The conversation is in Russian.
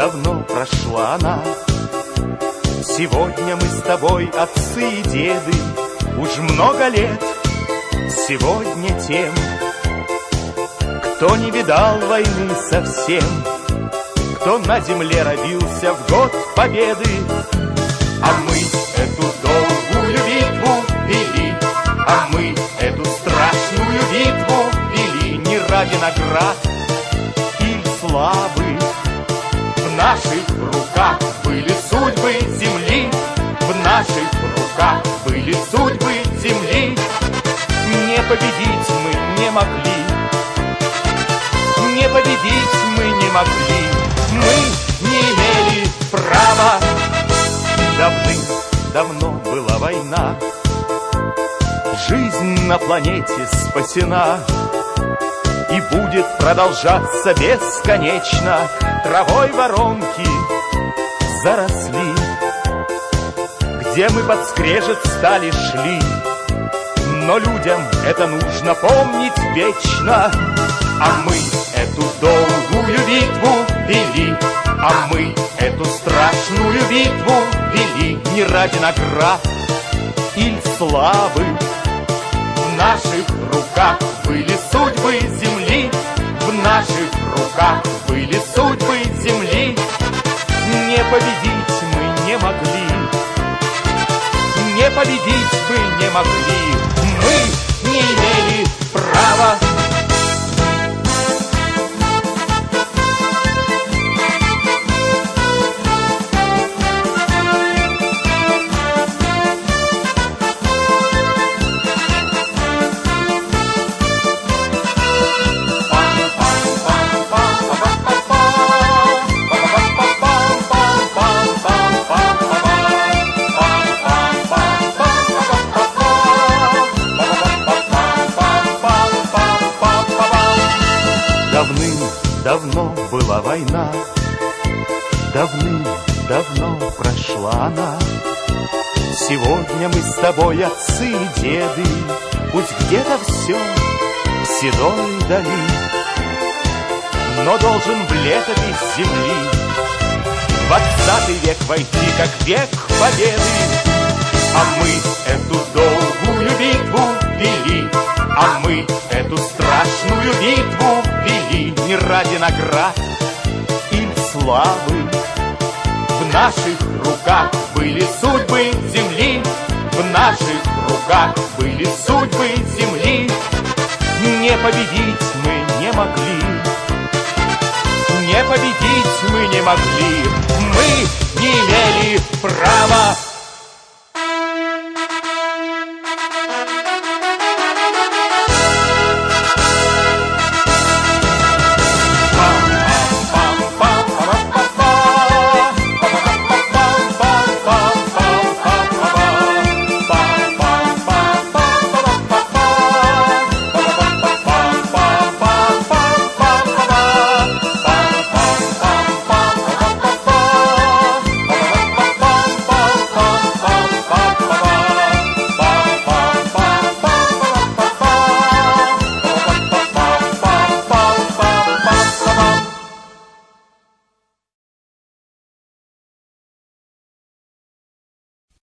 давно прошла она. Сегодня мы с тобой, отцы и деды, уж много лет. Сегодня тем, кто не видал войны совсем, кто на земле родился в год победы. А мы эту долгую битву вели, а мы эту страшную битву вели не ради наград или славы. В наших руках были судьбы земли, в наших руках были судьбы земли. Не победить мы не могли, не победить мы не могли, мы не имели права. Давным-давно была война, жизнь на планете спасена и будет продолжаться бесконечно. Травой воронки заросли, где мы под скрежет стали шли, но людям это нужно помнить вечно. А мы эту долгую битву вели, а мы эту страшную битву вели не ради наград или славы. В наших руках были судьбы земли, в наших руках были судьбы земли. Не победить мы не могли, не победить мы не могли, мы не имели права. Давным-давно была война, давным-давно прошла она. Сегодня мы с тобой, отцы и деды, пусть где-то все в седой дали, но должен в летопись земли 20 век войти, как век победы. А мы эту долгую битву вели, а мы эту страшную битву вели не ради наград или славы. В наших руках были судьбы земли, в наших руках были судьбы земли. Не победить мы не могли, не победить мы не могли, мы